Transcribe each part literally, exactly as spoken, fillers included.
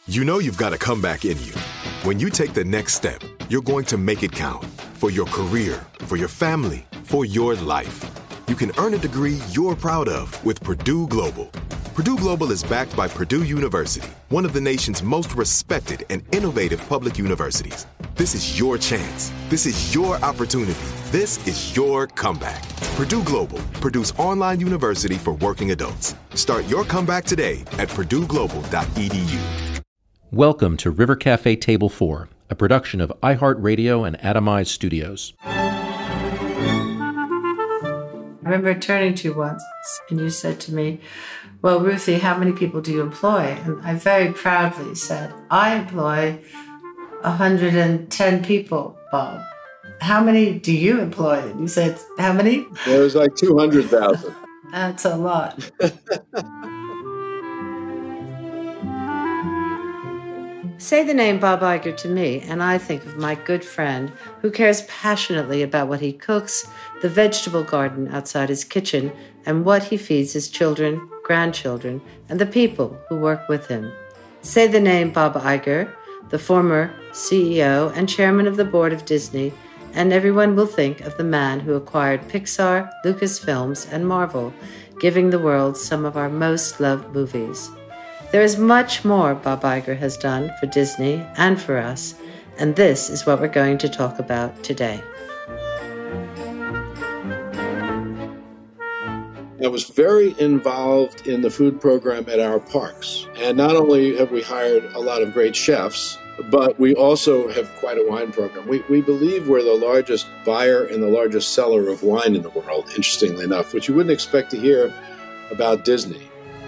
You know you've got a comeback in you. When you take the next step, you're going to make it count for your career, for your family, for your life. You can earn a degree you're proud of with Purdue Global. Purdue Global is backed by Purdue University, one of the nation's most respected and innovative public universities. This is your chance. This is your opportunity. This is your comeback. Purdue Global, Purdue's online university for working adults. Start your comeback today at purdue global dot e d u. Welcome to River Cafe Table four, a production of iHeartRadio and Atomize Studios. I remember turning to you once, and you said to me, well, Ruthie, how many people do you employ? And I very proudly said, I employ one hundred ten people, Bob. How many do you employ? And you said, how many? It was like two hundred thousand. That's a lot. Say the name Bob Iger to me, and I think of my good friend who cares passionately about what he cooks, the vegetable garden outside his kitchen, and what he feeds his children, grandchildren, and the people who work with him. Say the name Bob Iger, the former C E O and chairman of the board of Disney, and everyone will think of the man who acquired Pixar, Lucasfilms, and Marvel, giving the world some of our most loved movies. There is much more Bob Iger has done for Disney and for us, and this is what we're going to talk about today. I was very involved in the food program at our parks. And not only have we hired a lot of great chefs, but we also have quite a wine program. We, we believe we're the largest buyer and the largest seller of wine in the world, interestingly enough, which you wouldn't expect to hear about Disney.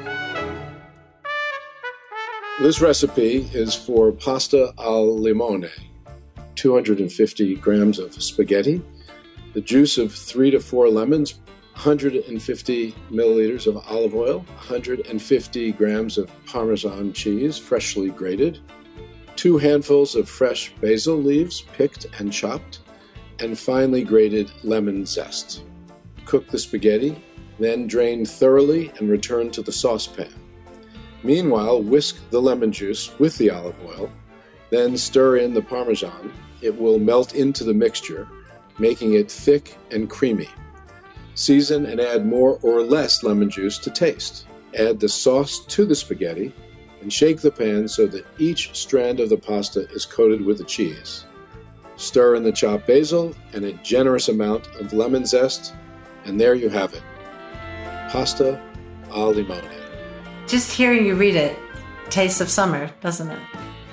This recipe is for pasta al limone, two hundred fifty grams of spaghetti, the juice of three to four lemons, one hundred fifty milliliters of olive oil, one hundred fifty grams of Parmesan cheese, freshly grated, two handfuls of fresh basil leaves, picked and chopped, and finely grated lemon zest. Cook the spaghetti, then drain thoroughly and return to the saucepan. Meanwhile, whisk the lemon juice with the olive oil, then stir in the Parmesan. It will melt into the mixture, making it thick and creamy. Season and add more or less lemon juice to taste. Add the sauce to the spaghetti and shake the pan so that each strand of the pasta is coated with the cheese. Stir in the chopped basil and a generous amount of lemon zest, and there you have it. Pasta al limone. Just hearing you read it, tastes of summer, doesn't it?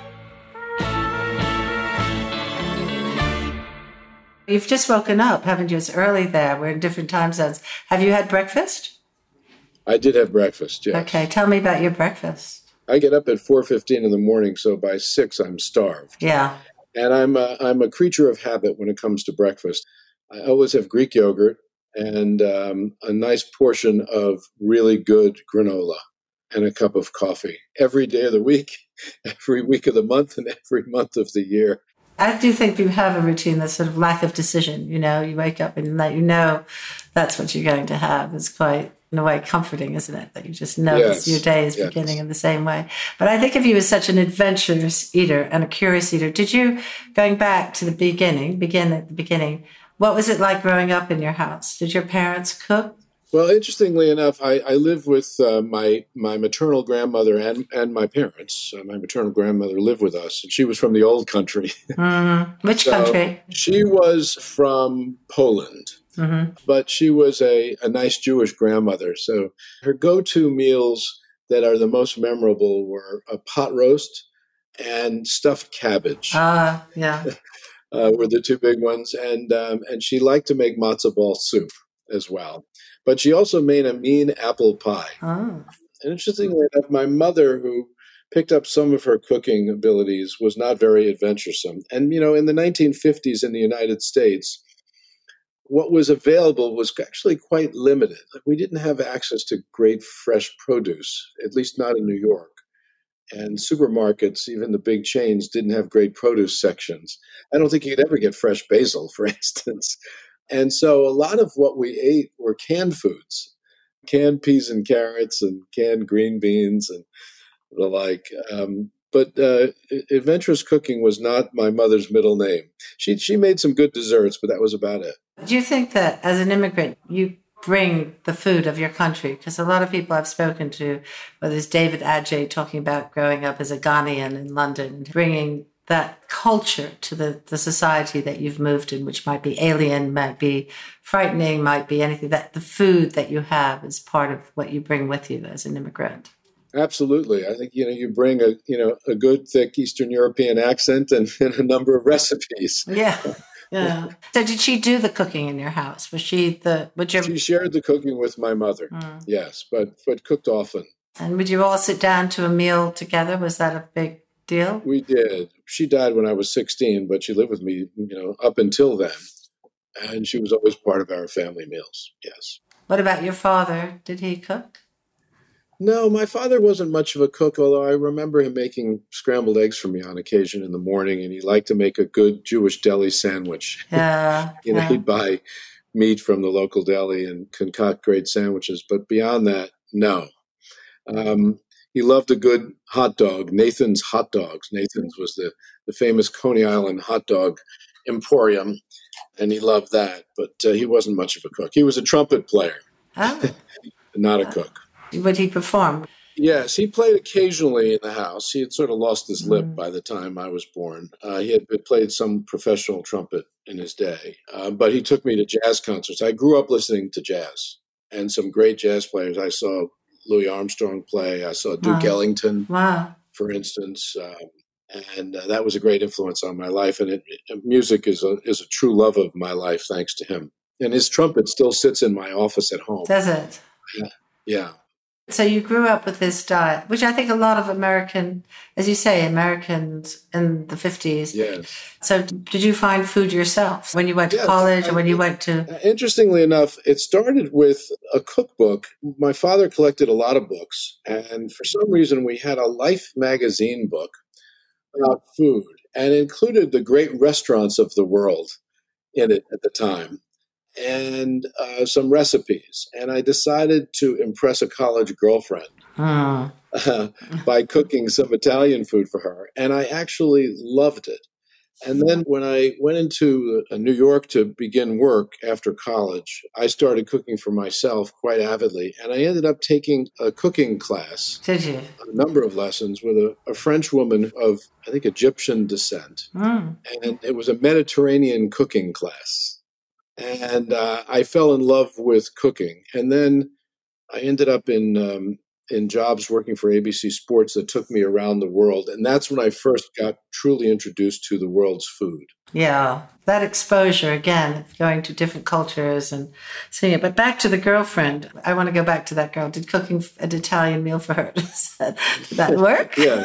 You've just woken up, haven't you? It's early there. We're in different time zones. Have you had breakfast? I did have breakfast, yes. Okay, tell me about your breakfast. I get up at four fifteen in the morning, so by six I'm starved. Yeah. And I'm a, I'm a creature of habit when it comes to breakfast. I always have Greek yogurt and um, a nice portion of really good granola and a cup of coffee every day of the week, every week of the month, and every month of the year. I do think you have a routine, that sort of lack of decision. You know, you wake up and let you know that's what you're going to have. It's quite, in a way, comforting, isn't it? That you just know Yes, your day is yes. beginning in the same way. But I think of you as such an adventurous eater and a curious eater. Did you, going back to the beginning, begin at the beginning, what was it like growing up in your house? Did your parents cook? Well, interestingly enough, I, I live with uh, my my maternal grandmother and, and my parents. Uh, my maternal grandmother lived with us, and she was from the old country. Mm-hmm. Which So country? She was from Poland, Mm-hmm. but she was a, a nice Jewish grandmother. So her go-to meals that are the most memorable were a pot roast and stuffed cabbage. Ah, yeah. uh, were the two big ones. And um, and she liked to make matzo ball soup as well. But she also made a mean apple pie. Oh. And interestingly enough, my mother, who picked up some of her cooking abilities, was not very adventuresome. And, you know, in the nineteen fifties in the United States, what was available was actually quite limited. Like, we didn't have access to great fresh produce, at least not in New York. And supermarkets, even the big chains, didn't have great produce sections. I don't think you could ever get fresh basil, for instance. And so a lot of what we ate were canned foods, canned peas and carrots and canned green beans and the like. Um, But uh, Adventurous Cooking was not my mother's middle name. She she made some good desserts, but that was about it. Do you think that as an immigrant, you bring the food of your country? Because a lot of people I've spoken to, whether it's David Adjaye talking about growing up as a Ghanaian in London, bringing that culture to the, the society that you've moved in, which might be alien, might be frightening, might be anything, that the food that you have is part of what you bring with you as an immigrant. Absolutely. I think, you know, you bring a, you know, a good, thick Eastern European accent and, and a number of recipes. Yeah. Yeah. So did she do the cooking in your house? Was she the, would you? She shared the cooking with my mother. Mm. Yes, but, but cooked often. And would you all sit down to a meal together? Was that a big deal? We did. She died when I was sixteen, but she lived with me, you know, up until then. And she was always part of our family meals. Yes. What about your father? Did he cook? No, my father wasn't much of a cook, although I remember him making scrambled eggs for me on occasion in the morning, and he liked to make a good Jewish deli sandwich. Yeah. you know, yeah. He'd buy meat from the local deli and concoct great sandwiches. But beyond that, no. Um, he loved a good hot dog, Nathan's Hot Dogs. Nathan's was the, the famous Coney Island hot dog emporium, and he loved that. But uh, he wasn't much of a cook. He was a trumpet player, oh. not a cook. Would he perform? Yes, he played occasionally in the house. He had sort of lost his lip mm. by the time I was born. Uh, he had played some professional trumpet in his day, uh, but he took me to jazz concerts. I grew up listening to jazz and some great jazz players. I saw Louis Armstrong play. I saw Duke wow. Ellington, wow. for instance, um, and uh, that was a great influence on my life. And it, it, music is a is a true love of my life, thanks to him. And his trumpet still sits in my office at home. Does it? Yeah. yeah. So you grew up with this diet, which I think a lot of American, as you say, Americans in the fifties. Yes. So did you find food yourself when you went to yes, college or when you went to? Interestingly enough, it started with a cookbook. My father collected a lot of books, and for some reason we had a Life magazine book about food, and included the great restaurants of the world in it at the time. And uh, some recipes. And I decided to impress a college girlfriend mm. uh, by cooking some Italian food for her. And I actually loved it. And then when I went into uh, New York to begin work after college, I started cooking for myself quite avidly. And I ended up taking a cooking class. Did you? A number of lessons with a, a French woman of, I think, Egyptian descent. Mm. And it was a Mediterranean cooking class. And uh, I fell in love with cooking. And then I ended up in um, in jobs working for A B C Sports that took me around the world. And that's when I first got truly introduced to the world's food. Yeah, that exposure, again, going to different cultures and seeing it. But back to the girlfriend. I want to go back to that girl. Did cooking an Italian meal for her, did that work? Yes.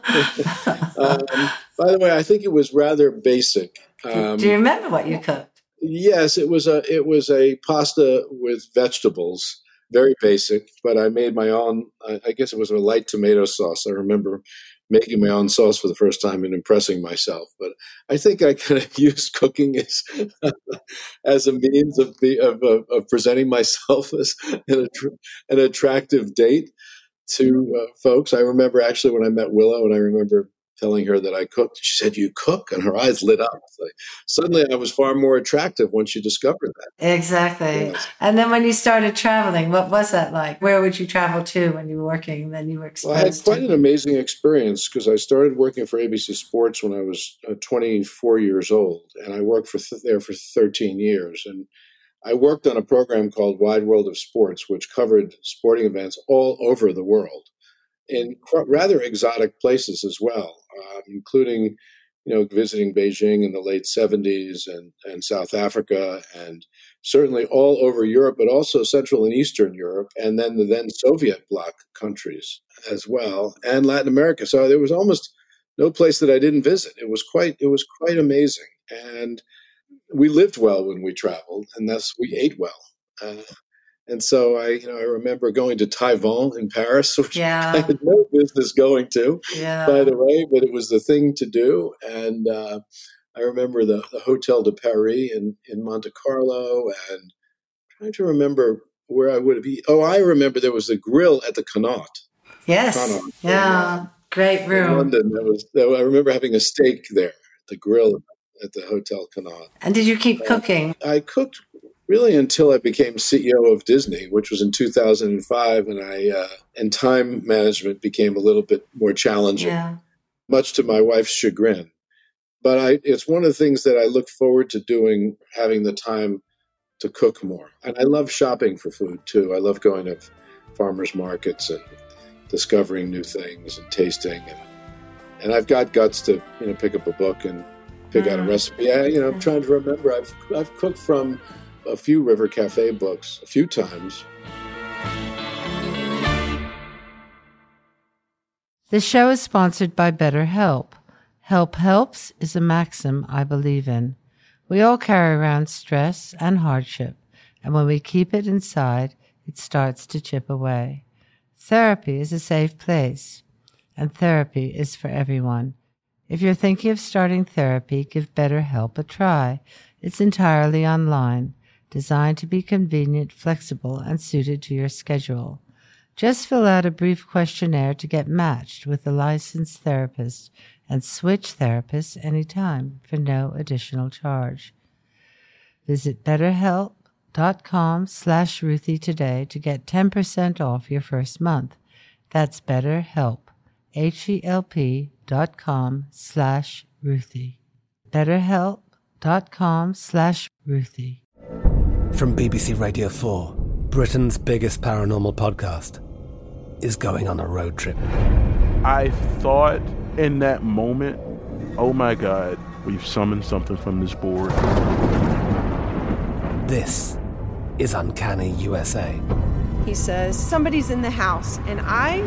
um, by the way, I think it was rather basic. Um, Do you remember what you cooked? Yes, it was a it was a pasta with vegetables, very basic. But I made my own. I, I guess it was a light tomato sauce. I remember making my own sauce for the first time and impressing myself. But I think I kind of used cooking as as a means of the of, of, of presenting myself as an, an attractive date to uh, folks. I remember actually when I met Willow, and I remember telling her that I cooked. She said, "You cook?" And her eyes lit up. So suddenly I was far more attractive when she discovered that. Exactly. Yes. And then when you started traveling, what was that like? Where would you travel to when you were working? Then you were exposed well, I had quite to? an amazing experience because I started working for A B C Sports when I was uh, twenty-four years old. And I worked for th- there for thirteen years. And I worked on a program called Wide World of Sports, which covered sporting events all over the world in qu- rather exotic places as well. Um, including, you know, visiting Beijing in the late seventies and, and South Africa and certainly all over Europe, but also Central and Eastern Europe, and then the then Soviet bloc countries as well, and Latin America. So there was almost no place that I didn't visit. It was quite, it was quite amazing. And we lived well when we traveled, and thus we ate well. Uh, And so I, you know, I remember going to Taïwan in Paris, which yeah. I had no business going to, yeah. by the way, but it was the thing to do. And uh, I remember the, the Hotel de Paris in, in Monte Carlo, and trying to remember where I would have eaten. Oh, I remember there was a grill at the Connaught. Yes, Connaught. yeah. And, uh, Great room. In London, that was, that, I remember having a steak there, the grill at the Hotel Connaught. And did you keep uh, cooking? I cooked really until I became C E O of Disney, which was in two thousand five, and I uh, and time management became a little bit more challenging, Yeah. much to my wife's chagrin. But I, it's one of the things that I look forward to doing, having the time to cook more. And I love shopping for food, too. I love going to farmers markets and discovering new things and tasting. And, and I've got guts to, you know, pick up a book and pick mm. out a recipe. I, you know, I'm trying to remember. I've I've cooked from a few River Cafe books a few times. This show is sponsored by BetterHelp. Help helps is a maxim I believe in. We all carry around stress and hardship, and when we keep it inside, it starts to chip away. Therapy is a safe place, and therapy is for everyone. If you're thinking of starting therapy, give BetterHelp a try. It's entirely online, designed to be convenient, flexible, and suited to your schedule. Just fill out a brief questionnaire to get matched with a licensed therapist and switch therapists anytime for no additional charge. Visit betterhelp.com slash Ruthie today to get ten percent off your first month. That's BetterHelp, H-E-L-P dot com slash Ruthie. BetterHelp.com slash Ruthie. From B B C Radio four, Britain's biggest paranormal podcast is going on a road trip. I thought in that moment, oh my God, we've summoned something from this board. This is Uncanny U S A. He says, somebody's in the house, and I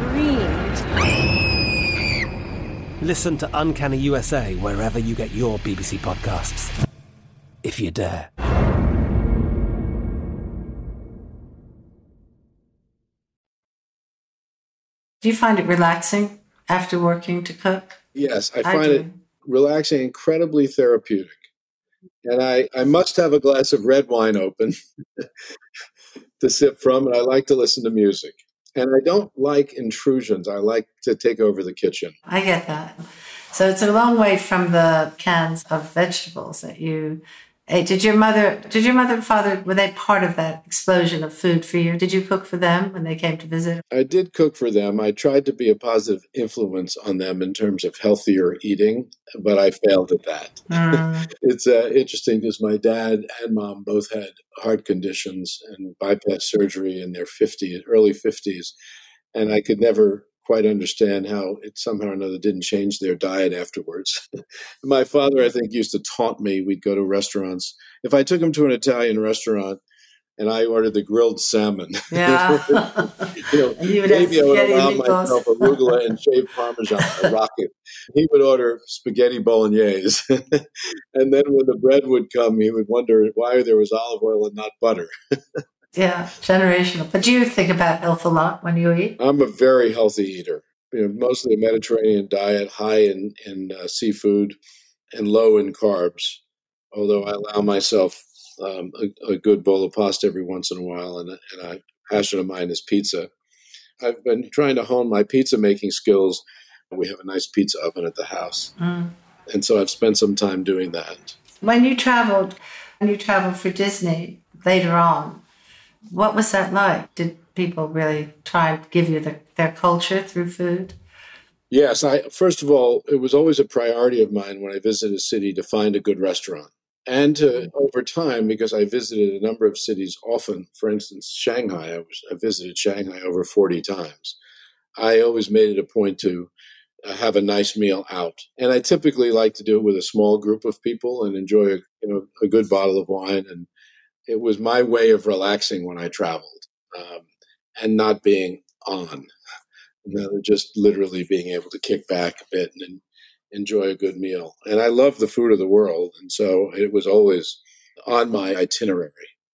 screamed. Listen to Uncanny U S A wherever you get your B B C podcasts, if you dare. Do you find it relaxing after working to cook? Yes, I I find do. it relaxing, incredibly therapeutic. And I, I must have a glass of red wine open to sip from, and I like to listen to music. And I don't like intrusions. I like to take over the kitchen. I get that. So it's a long way from the cans of vegetables that you ate. Did your mother, did your mother and father, were they part of that explosion of food for you? Did you cook for them when they came to visit? I did cook for them. I tried to be a positive influence on them in terms of healthier eating, but I failed at that. Mm. It's uh, interesting because my dad and mom both had heart conditions and bypass surgery in their fifties, early fifties, and I could never quite understand how it somehow or another didn't change their diet afterwards. My father, I think, used to taunt me. We'd go to restaurants. If I took him to an Italian restaurant and I ordered the grilled salmon, yeah. you know, you would maybe I would allow meatballs. myself arugula and shaved Parmesan, a rocket. He would order spaghetti bolognese. And then when the bread would come, he would wonder why there was olive oil and not butter. Yeah, generational. But do you think about health a lot when you eat? I'm a very healthy eater. You know, mostly a Mediterranean diet, high in, in uh, seafood and low in carbs, although I allow myself um, a, a good bowl of pasta every once in a while, and, and a passion of mine is pizza. I've been trying to hone my pizza making skills. We have a nice pizza oven at the house, mm. and so I've spent some time doing that. When you traveled, when you traveled for Disney later on, what was that like? Did people really try and give you the, their culture through food? Yes. I First of all, it was always a priority of mine when I visited a city to find a good restaurant. And to, over time, because I visited a number of cities often, for instance, Shanghai, I, was, I visited Shanghai over forty times. I always made it a point to uh, have a nice meal out. And I typically like to do it with a small group of people and enjoy a, you know, a good bottle of wine. And it was my way of relaxing when I traveled, um, and not being on, you know, just literally being able to kick back a bit and enjoy a good meal. And I love the food of the world, and so it was always on my itinerary.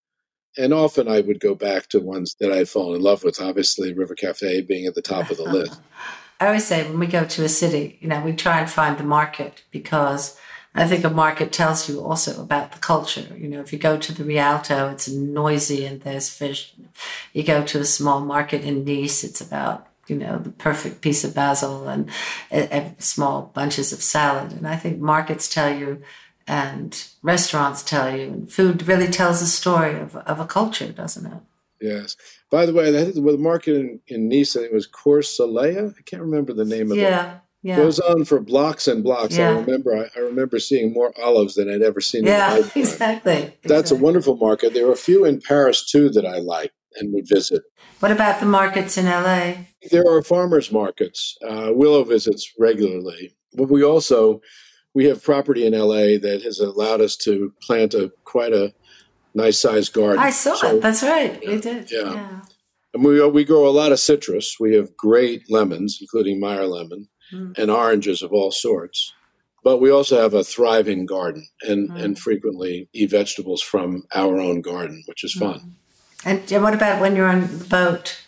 And often I would go back to ones that I'd fallen in love with, obviously River Cafe being at the top of the list. I always say when we go to a city, you know, we try and find the market, because I think a market tells you also about the culture. You know, if you go to the Rialto, it's noisy and there's fish. You go to a small market in Nice, it's about you know, the perfect piece of basil and uh, uh, small bunches of salad. And I think markets tell you, and restaurants tell you, and food really tells a story of, of a culture, doesn't it? Yes. By the way, I think the market in, in Nice, I think it was Cours Soleil. I can't remember the name of it. Yeah, yeah. Goes on for blocks and blocks. Yeah. I remember I, I remember seeing more olives than I'd ever seen Yeah, in my lifetime. exactly. That's exactly. a wonderful market. There are a few in Paris, too, that I like and would visit. What about the markets in L A? There are farmers markets. Uh, Willow visits regularly. But we also, we have property in L A that has allowed us to plant a quite a nice-sized garden. I saw So, it. That's right. We did. yeah. yeah. And we, we grow a lot of citrus. We have great lemons, including Meyer lemon, mm. and oranges of all sorts. But we also have a thriving garden and, mm. and frequently eat vegetables from our own garden, which is fun. Mm. And, and what about when you're on the boat?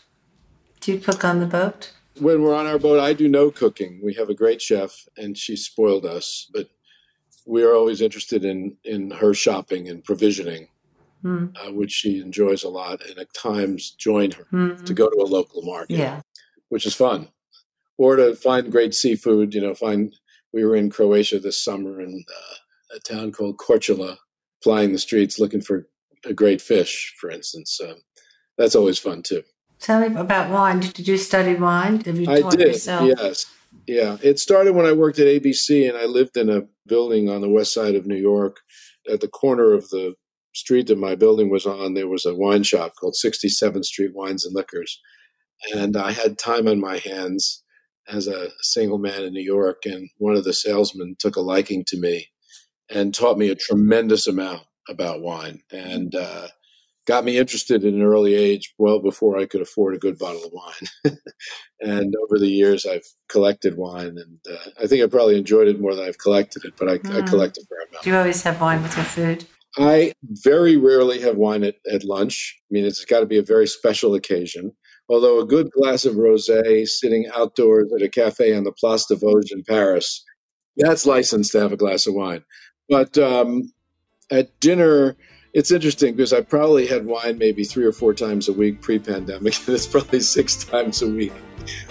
Do you cook on the boat? When we're on our boat, I do no cooking. We have a great chef, and she spoiled us. But we are always interested in, in her shopping and provisioning. Mm. Uh, which she enjoys a lot, and at times join her mm-hmm. to go to a local market, yeah. which is fun. Or to find great seafood, you know, find, we were in Croatia this summer in uh, a town called Korčula, plying the streets looking for a great fish, for instance. Um, that's always fun, too. Tell me about wine. Did you study wine? Have you I taught did, yourself? yes. Yeah, it started when I worked at A B C, and I lived in a building on the west side of New York. At the corner of the street that my building was on, there was a wine shop called sixty-seventh Street Wines and Liquors. And I had time on my hands as a single man in New York, and one of the salesmen took a liking to me and taught me a tremendous amount about wine and uh, got me interested at an early age, well before I could afford a good bottle of wine. And over the years, I've collected wine, and uh, I think I probably enjoyed it more than I've collected it, but I, mm. I collect a fair amount. Do you always have wine with your food? I very rarely have wine at, at lunch. I mean, it's got to be a very special occasion. Although a good glass of rosé sitting outdoors at a cafe on the Place des Vosges in Paris, that's licensed to have a glass of wine. But um, at dinner, it's interesting because I probably had wine maybe three or four times a week pre-pandemic, and it's probably six times a week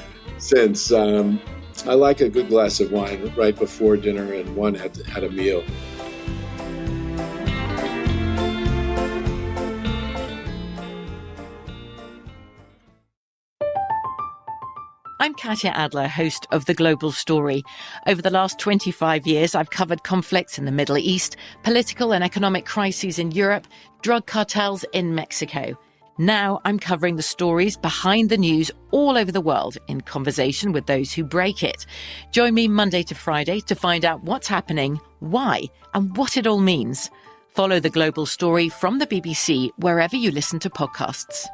since. Um, I like a good glass of wine right before dinner and one at, at a meal. I'm Katya Adler, host of The Global Story. Over the last twenty-five years, I've covered conflicts in the Middle East, political and economic crises in Europe, drug cartels in Mexico. Now I'm covering the stories behind the news all over the world in conversation with those who break it. Join me Monday to Friday to find out what's happening, why, and what it all means. Follow The Global Story from the B B C wherever you listen to podcasts.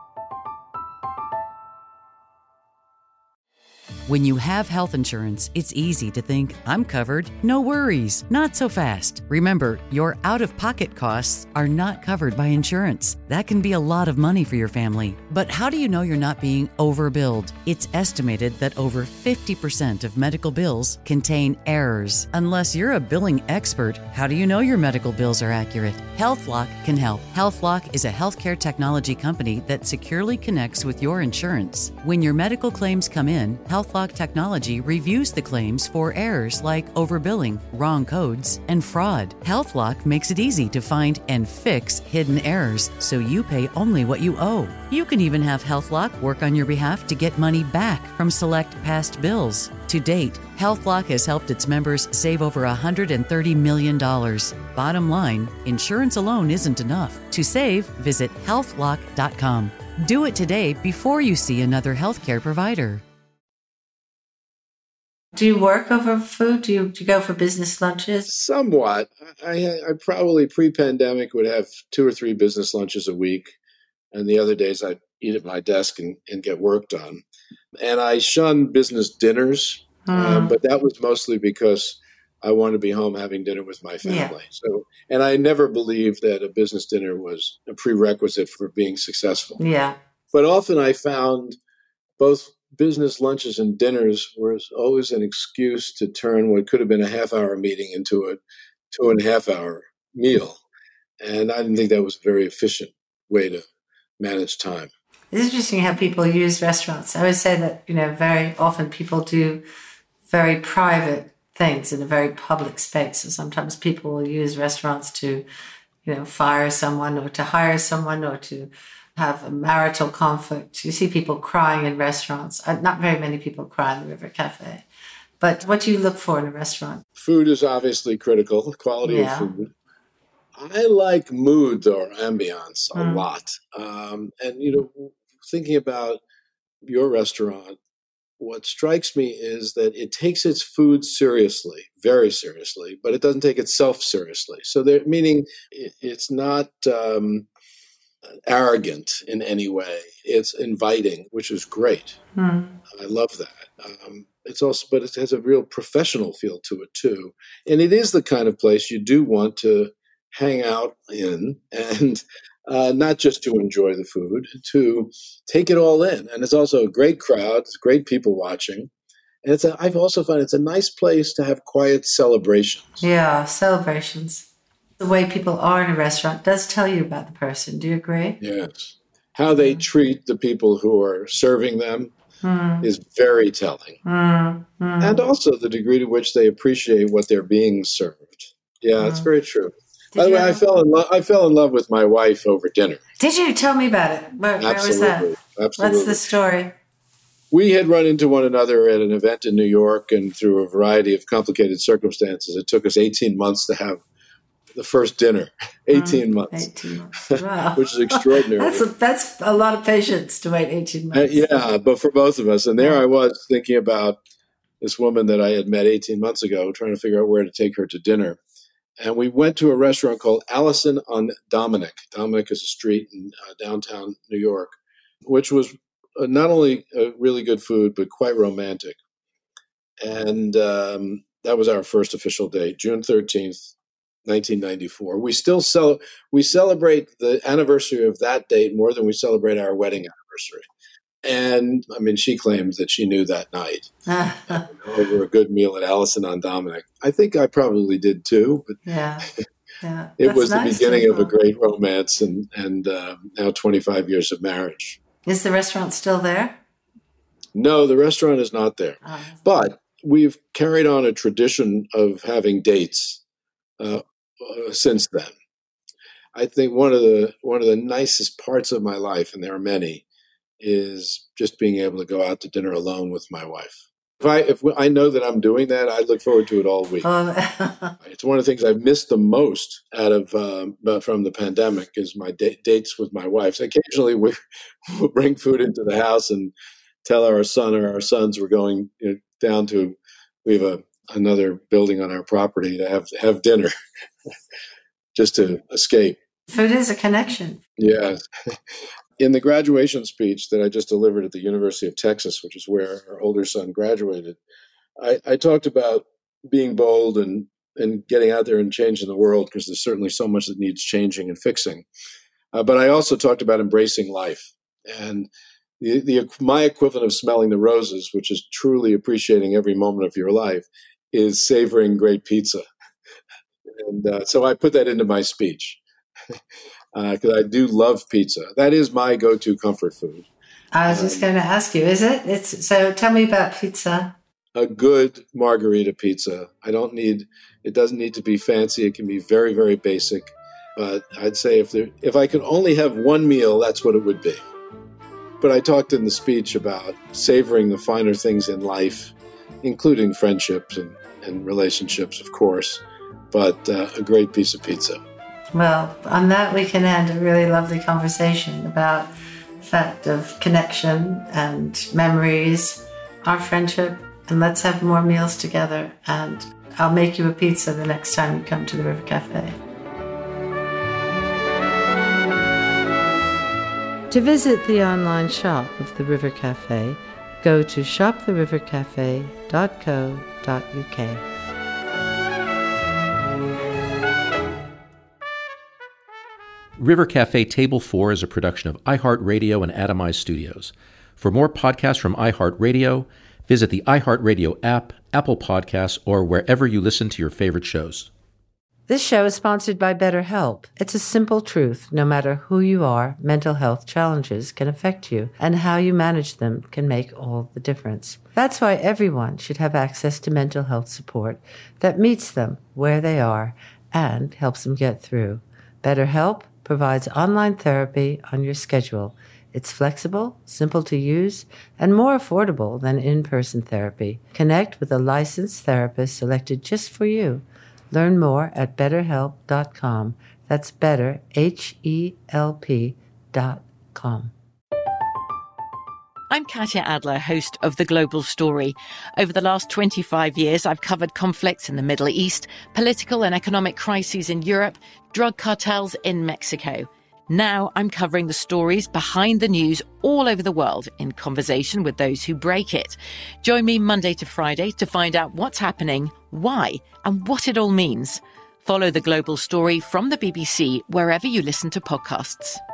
When you have health insurance, it's easy to think, I'm covered, no worries. Not so fast. Remember, your out-of-pocket costs are not covered by insurance. That can be a lot of money for your family. But how do you know you're not being overbilled? It's estimated that over fifty percent of medical bills contain errors. Unless you're a billing expert, how do you know your medical bills are accurate? HealthLock can help. HealthLock is a healthcare technology company that securely connects with your insurance. When your medical claims come in, HealthLock technology reviews the claims for errors like overbilling, wrong codes, and fraud. HealthLock makes it easy to find and fix hidden errors so you pay only what you owe. You can even have HealthLock work on your behalf to get money back from select past bills. To date, HealthLock has helped its members save over one hundred thirty million dollars. Bottom line, insurance alone isn't enough. To save, visit health lock dot com. Do it today before you see another healthcare provider. Do you work over food? Do you, do you go for business lunches? Somewhat. I, I probably pre-pandemic would have two or three business lunches a week. And the other days I'd eat at my desk and, and get work done. And I shun business dinners, mm. um, but that was mostly because I wanted to be home having dinner with my family. Yeah. So, and I never believed that a business dinner was a prerequisite for being successful. Yeah. But often I found both business lunches and dinners was always an excuse to turn what could have been a half-hour meeting into a two and a half hour meal. And I didn't think that was a very efficient way to manage time. It's interesting how people use restaurants. I always say that, you know, very often people do very private things in a very public space. So sometimes people will use restaurants to, you know, fire someone or to hire someone or to have a marital conflict. You see people crying in restaurants. Uh, not very many people cry in the River Cafe. But what do you look for in a restaurant? Food is obviously critical, quality yeah. of food. I like mood or ambiance a mm. lot. Um, and, you know, thinking about your restaurant, what strikes me is that it takes its food seriously, very seriously, but it doesn't take itself seriously. So, there, meaning it, it's not um, arrogant in any way. It's inviting, which is great. Mm. I love that. Um, it's also, but it has a real professional feel to it too, and it is the kind of place you do want to hang out in, and uh, not just to enjoy the food, to take it all in. And it's also a great crowd. It's great people watching. And it's a, I've also found it's a nice place to have quiet celebrations. Yeah, celebrations. The way people are in a restaurant does tell you about the person. Do you agree? Yes. How they treat the people who are serving them mm. is very telling. Mm. Mm. And also the degree to which they appreciate what they're being served. Yeah, mm. it's very true. Did By the way, I fell in love. I fell in love with my wife over dinner. Did you? Tell me about it. Where, where was that? Absolutely. What's the story? We had run into one another at an event in New York, and through a variety of complicated circumstances, it took us eighteen months to have the first dinner. eighteen months. eighteen months. Wow. Which is extraordinary. that's, a, that's a lot of patience to wait eighteen months. Uh, yeah, but for both of us. And there I was thinking about this woman that I had met eighteen months ago, trying to figure out where to take her to dinner. And we went to a restaurant called Allison on Dominic. Dominic is a street in uh, downtown New York, which was uh, not only uh, really good food, but quite romantic. And um, that was our first official date, June thirteenth, nineteen ninety-four. We still cel- we celebrate the anniversary of that date more than we celebrate our wedding anniversary. And, I mean, she claims that she knew that night uh, over a good meal at Allison on Dominic. I think I probably did too. But yeah, yeah. It was nice the beginning of a great romance and, and uh, now twenty-five years of marriage. Is the restaurant still there? No, the restaurant is not there. Oh. But we've carried on a tradition of having dates uh, uh, since then. I think one of the one of the nicest parts of my life, and there are many, is just being able to go out to dinner alone with my wife. If I if I know that I'm doing that, I look forward to it all week. Oh. It's one of the things I've missed the most out of um, from the pandemic is my da- dates with my wife. So occasionally we will bring food into the house and tell our son or our sons we're going you know, down to we have a another building on our property to have have dinner, just to escape. Food is a connection. Yes. In the graduation speech that I just delivered at the University of Texas, which is where our older son graduated, I, I talked about being bold and, and getting out there and changing the world, because there's certainly so much that needs changing and fixing. Uh, but I also talked about embracing life. And the, the my equivalent of smelling the roses, which is truly appreciating every moment of your life, is savoring great pizza. And uh, so I put that into my speech. Because uh, I do love pizza. That is my go-to comfort food. I was um, just going to ask you, is it? It's so. Tell me about pizza. A good margarita pizza. I don't need. It doesn't need to be fancy. It can be very, very basic. But I'd say if there, if I could only have one meal, that's what it would be. But I talked in the speech about savoring the finer things in life, including friendships and, and relationships, of course. But uh, a great piece of pizza. Well, on that we can end a really lovely conversation about the fact of connection and memories, our friendship, and let's have more meals together. And I'll make you a pizza the next time you come to the River Cafe. To visit the online shop of the River Cafe, go to shop the river cafe dot co dot u k. River Cafe Table four is a production of iHeartRadio and Atomize Studios. For more podcasts from iHeartRadio, visit the iHeartRadio app, Apple Podcasts, or wherever you listen to your favorite shows. This show is sponsored by BetterHelp. It's a simple truth. No matter who you are, mental health challenges can affect you, and how you manage them can make all the difference. That's why everyone should have access to mental health support that meets them where they are and helps them get through. BetterHelp provides online therapy on your schedule. It's flexible, simple to use, and more affordable than in-person therapy. Connect with a licensed therapist selected just for you. Learn more at better help dot com. That's better, H E L P dot com. I'm Katya Adler, host of The Global Story. Over the last twenty-five years, I've covered conflicts in the Middle East, political and economic crises in Europe, drug cartels in Mexico. Now I'm covering the stories behind the news all over the world in conversation with those who break it. Join me Monday to Friday to find out what's happening, why, and what it all means. Follow The Global Story from the B B C wherever you listen to podcasts.